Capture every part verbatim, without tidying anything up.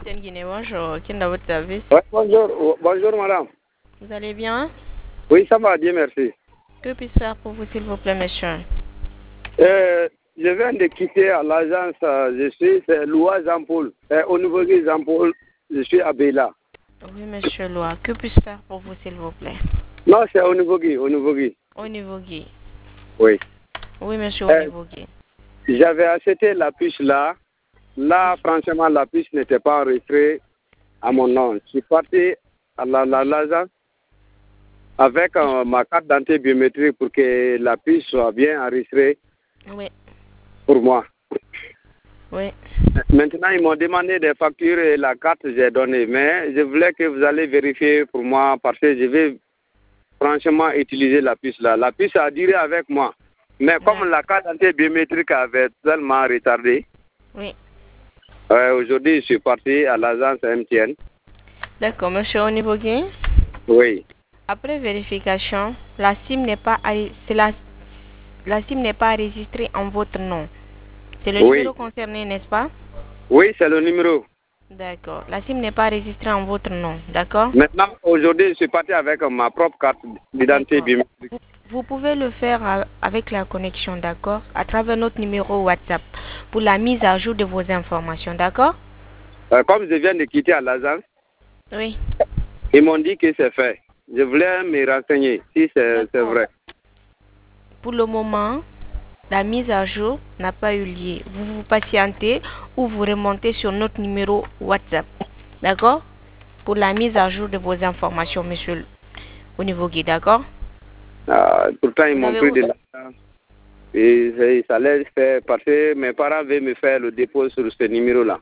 M T N Guinée, bonjour. Qui est dans votre service? Ouais, bonjour, bonjour madame. Vous allez bien? Oui, ça va bien, merci. Que puis-je faire pour vous, s'il vous plaît, monsieur? Euh, je viens de quitter l'agence, je suis c'est Loua Jean-Paul. Euh, au niveau de Jean-Paul, je suis à Béla. Oui, monsieur Loa. Que puis-je faire pour vous, s'il vous plaît? Non, c'est au niveau Guy, au niveau Guy. Au niveau Guy. Oui. Oui, monsieur, au Euh, niveau Guy. J'avais acheté la puce là. Là, franchement, la puce n'était pas enregistrée à mon nom. Je suis parti à la, la, l'agence avec euh, ma carte d'identité biométrique pour que la puce soit bien enregistrée Oui. pour moi. Oui. Maintenant, ils m'ont demandé des factures et la carte, j'ai donné. Mais je voulais que vous allez vérifier pour moi parce que je vais franchement utiliser la puce là. La puce a duré avec moi. Mais comme la carte d'identité biométrique avait tellement retardé, Oui. euh, aujourd'hui, je suis parti à l'agence M T N. D'accord, monsieur, au niveau Guy. Oui. Après vérification, la SIM n'est pas, c'est la, la SIM n'est pas enregistrée en votre nom. C'est le Oui. numéro concerné, n'est-ce pas? Oui, c'est le numéro. D'accord. La SIM n'est pas enregistrée en votre nom, d'accord? Maintenant, aujourd'hui, je suis parti avec ma propre carte d'identité biométrique. Vous, vous pouvez le faire à- avec la connexion, d'accord? À travers notre numéro WhatsApp pour la mise à jour de vos informations, d'accord? Euh, comme je viens de quitter à l'agence, Oui. ils m'ont dit que c'est fait. Je voulais me renseigner si c'est c'est vrai. Pour le moment, la mise à jour n'a pas eu lieu. Vous vous patientez ou vous remontez sur notre numéro WhatsApp, d'accord? Pour la mise à jour de vos informations, monsieur, au niveau Guy, d'accord? Ah, pourtant, ils Vous m'ont avez pris où- de l'argent. Et, et ça allait faire parce que mes parents veulent me faire le dépôt sur ce numéro-là.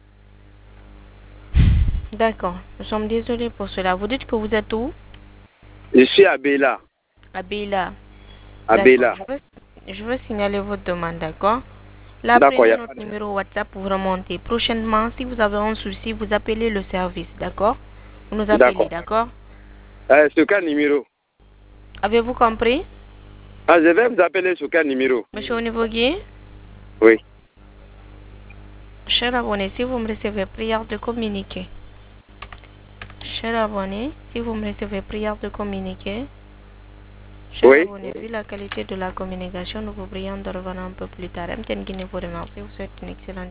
D'accord. Nous sommes désolés pour cela. Vous dites que vous êtes où? Je suis à Béla. À Béla. À D'accord. Béla. Je veux, je veux signaler votre demande, d'accord? Là, D'accord, il prenez n'y a notre pas de... numéro WhatsApp pour remonter. Prochainement, si vous avez un souci, vous appelez le service, d'accord? Vous nous appelez, D'accord. d'accord? Euh, sur quel numéro? Avez-vous compris? Ah, je vais vous appeler sur quel numéro? Monsieur au niveau Guy? Oui. Cher abonné, si vous me recevez, prière de communiquer. Cher abonné, si vous me recevez, prière de communiquer. Cher Oui. abonné, vu la qualité de la communication, nous vous prions de revenir un peu plus tard. M T N Guinée vous remercie. Vous souhaite une excellente journée.